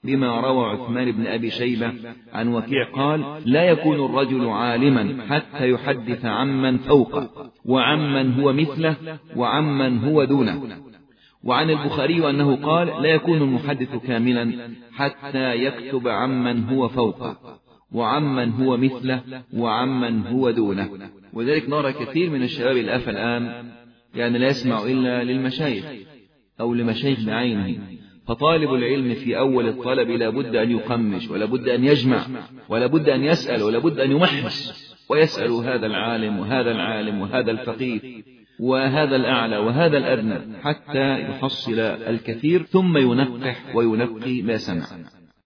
بما روى عثمان بن أبي شيبة عن وكيع قال: لا يكون الرجل عالما حتى يحدث عمن فوقه وعمن هو مثله وعمن هو دونه. وعن البخاري أنه قال: لا يكون المحدث كاملا حتى يكتب عمن هو فوقه وعمن هو مثله وعمن هو دونه. وذلك نرى كثير من الشباب الآفة الآن يعني لا يسمع إلا للمشايخ أو لمشايخ بعينه. فطالب العلم في أول الطلب لا بد أن يقمش ولا بد أن يجمع ولا بد أن يسأل ولا بد أن يمحص، ويسأل هذا العالم وهذا العالم وهذا الفقيه وهذا الأعلى وهذا الأدنى حتى يحصل الكثير، ثم ينقح وينقي ما سمع.